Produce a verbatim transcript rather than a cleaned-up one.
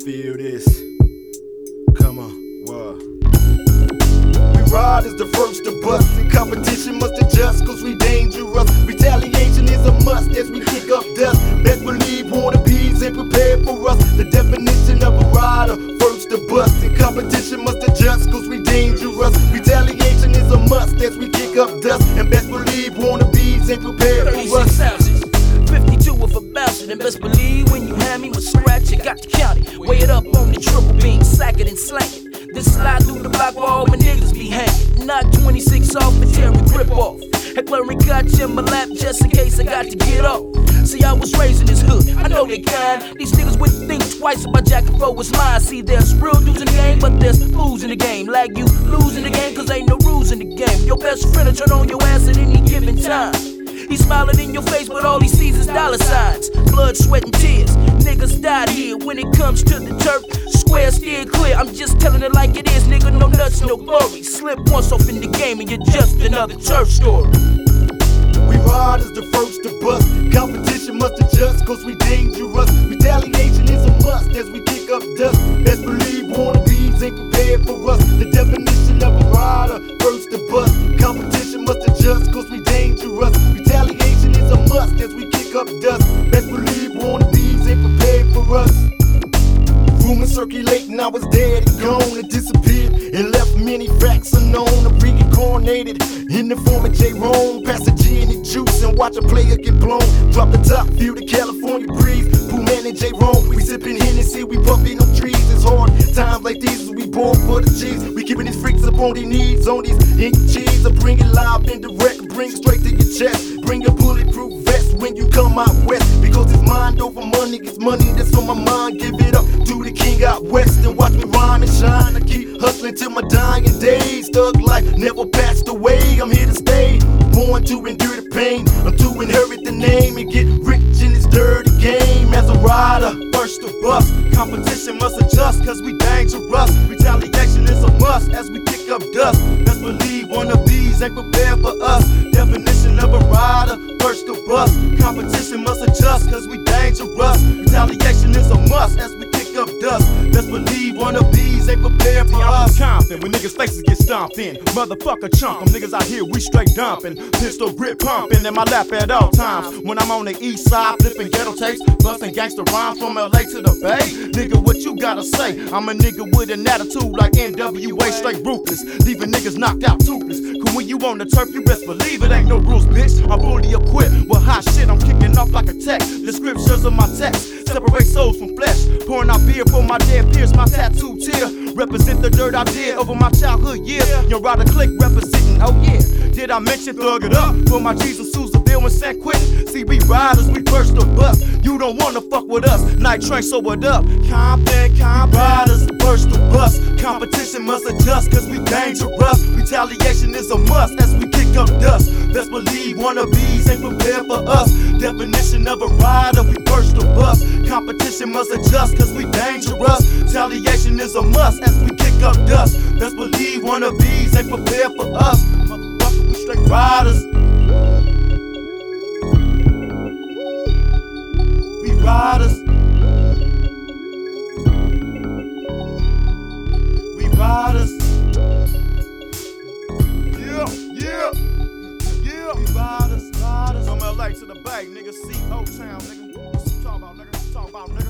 Feel this. Come on, what? We ride as the first to bust, and competition must adjust, cause we dangerous. Retaliation is a must as we kick up dust. Best believe wannabes ain't prepared for us. The definition of a rider, first to bust, and competition must adjust, cause we dangerous. Retaliation is a must as we kick up dust, and best believe wannabes ain't prepared for us. fifty-two with a bouncing, and best believe when you hand me my scratch, you got to count it. Weigh it up on the triple beam, sack it and slang it. Then slide through the block where all my niggas be hanging. Knock twenty-six off and tear a grip off. Heckler and Gotch in my lap just in case I got to get off. See, I was raised in this hood, I know they kind. These niggas wouldn't think twice about jacking for what's mine. See, there's real dudes in the game, but there's fools in the game. Like you losing the game, cause ain't no rules in the game. Your best friend will turn on your ass at any given time. He's smiling in your face, but all he sees is dollar signs. Blood, sweat, and tears. Niggas died here. When it comes to the turf, square steer clear. I'm just telling it like it is, nigga. No nuts, no glory. Slip once off in the game and you're just another turf story. We ride as the first to bust. Competition must adjust, cause we dangerous. Retaliation is a must as we kick up dust. Best believe wannabes ain't prepared for us. The definition of a rider, first to bust. Competition must adjust, cause we dangerous. Retaliation is a must as we kick up dust. Best believe wannabes ain't prepared for us. Rumors circulating, I was dead and gone and disappeared, and left many facts unknown. I'm reincarnated in the form of J-Rome. Pass the G and the juice and watch a player get blown. Drop the top, feel the California breeze. Pooh Man and J-Rome, we sipping Hennessy, we puffing them trees. It's hard times like these, we born for the G's. We keeping these freaks up on their knees, on these ink cheese. I bring it live and direct, bring it straight to your chest. Bring a bulletproof vest when you come out west, because it's mind over money, it's money that's on my mind. Give it up to the king out west and watch me rhyme and shine. I keep hustling till my dying days. Thug life never passed away, I'm here to stay. Born to endure the pain, I'm to inherit the name and get rich in this dirty game. As a rider, first to bust, competition must adjust, cause we dangerous. Retaliation is a must as we kick up dust. Best believe wannabes ain't prepared for us. Definition of a rider, first to bust. Competition must adjust, cause we dangerous. Retaliation is a must as we kick up dust. Best believe wannabes ain't prepared for us. Compton when niggas' faces get stomped in. Motherfucker chunk, them niggas out here, we straight dumping. Pistol grip pumping in my lap at all times. When I'm on the east side, flipping ghetto tapes, busting gangster rhymes from L A to the Bay. Nigga, what you gotta say? I'm a nigga with an attitude like N W A, straight ruthless, leaving niggas knocked out toothless. Cause when you on the turf, you best believe it ain't no rules, bitch. I'm fully equipped with hot shit, I'm kicking off like a tech. The scriptures of my text separate souls from flesh. Pouring out beer for my dead peers, my tattoo tear. Represent the dirt I did over my childhood years. Your rider click representing, oh yeah. Did I mention thug it up for my Jesus, Susanville and San Quentin? See, we riders, we burst the bus. You don't wanna fuck with us. Night train sobered up. Compton, Compton riders, burst the bus. Competition must adjust, cause we dangerous. Retaliation is a must as we kick up dust. Best believe wannabes ain't prepared for us. Definition of a rider, we burst the bus. Competition must adjust, cause we dangerous. Retaliation is a must as we kick up dust. Best believe wannabes ain't prepared for us. Motherfucker, we straight riders. We riders. We riders. Yeah, yeah, yeah. We riders, riders. From L A to the Bay, nigga. C O Town, nigga. What you talking about, nigga? Talk about nigga.